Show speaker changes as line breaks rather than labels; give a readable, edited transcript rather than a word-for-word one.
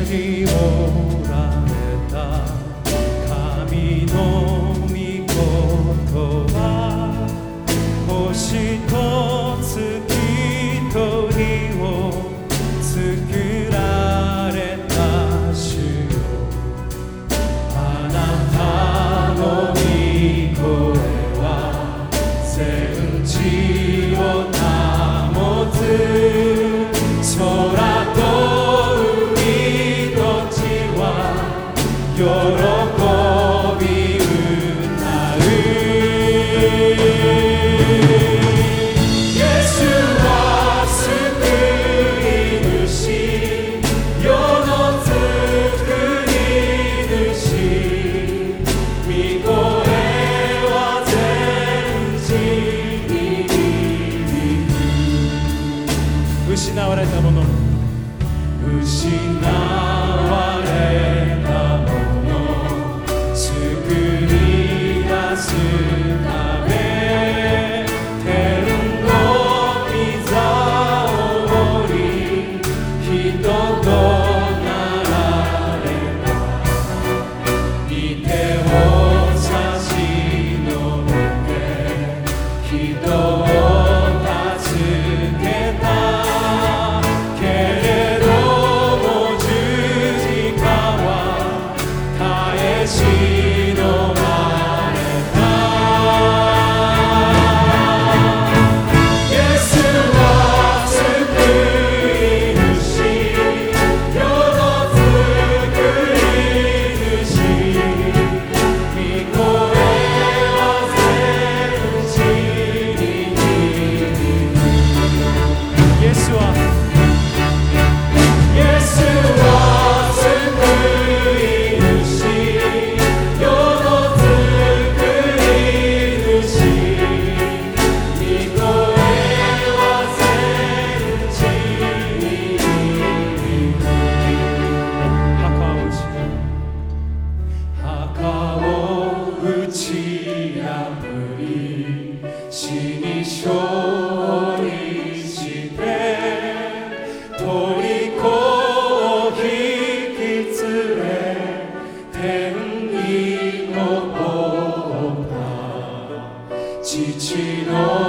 におられた神の御事は星と月と日を作られた主よ、あなたの御声は全地を保つ。空と海と地は喜び歌う。イエスは救い主、世の救い主、御声は全地に響く。失われたもの、失われたもの救い出すため、天の御座を降り人となられた。御手を差し伸べて人を助けた。けれども十字架は耐え忍ばれた。イエスは救い主、世の救い主、御声は全地に響く。イエスはイエスは救い主、世の救い主、御声は全地に響く。墓を打ち破り、死に勝利して虜を引き連れ天に昇った。父の